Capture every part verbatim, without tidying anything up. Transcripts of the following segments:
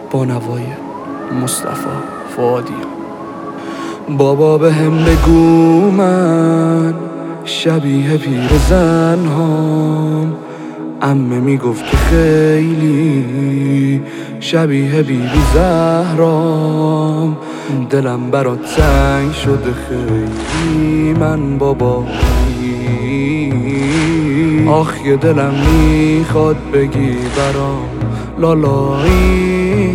با نوای مصطفی فؤادی. بابا به هم بگو من شبیه پیرزن هام، عمه میگفت که خیلی شبیه بی بی زهرام. دلم برات تنگ شده خیلی من بابایی، آخ یه دلم میخواد بگی برام لالایی.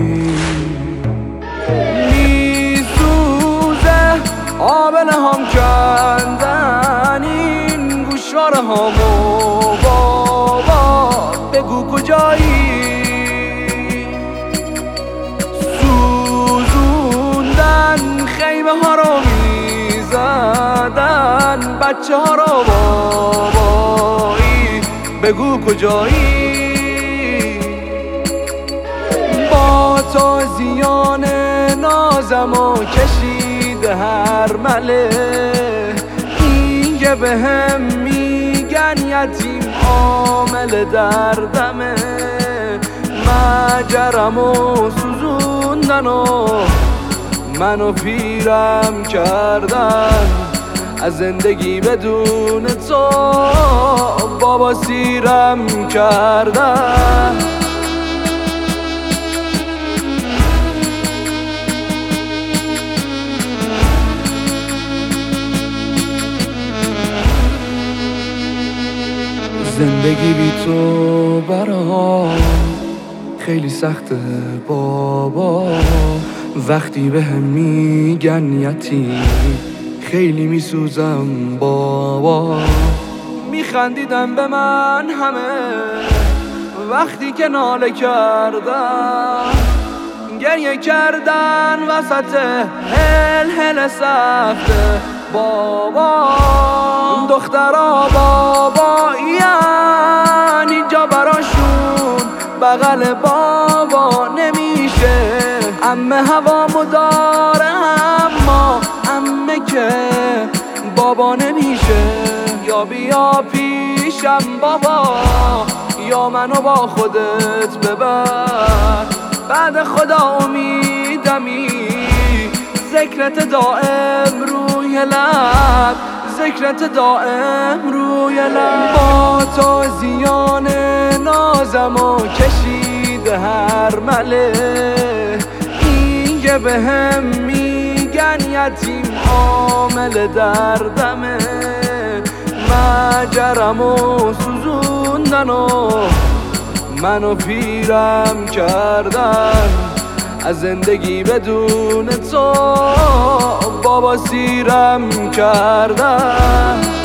میسوزه آبله هم کندن این گوشواره هامو، بابا بگو کجایی. سوزوندن خیمه ها رو میزدن بچه ها رو، بابایی بگو کجایی. با تازیان نازم و کشید هر مله، این که به هم میگن یتیم عامل دردمه. مجرم و سوزوندن و منو پیرم کردن، از زندگی بدون تو بابا سیرم کردن. زندگی بی تو برام خیلی سخته بابا، وقتی به هم میگن یتیم خیلی میسوزم بابا. میخندیدن به من همه وقتی که ناله کردم، گریه کردن وسط هل هل سخته بابا. دخترا بابا یعنی اینجا براشون بغل بابا نمیشه. عمه هوامو داره اما عمه که بابا نمیشه. یا بیا پیشم بابا یا منو با خودت ببر، بعد خدا امیدمی ذکرت دائم روی لب، ذکرت دائم روی لب. با تازیان نازم و کشید هر مله، این که به هم میگن یتیم عامل دردمه. مجرم و سوزوندن و منو پیرم کردن، از زندگی بدون تو بابا سیرم کردن.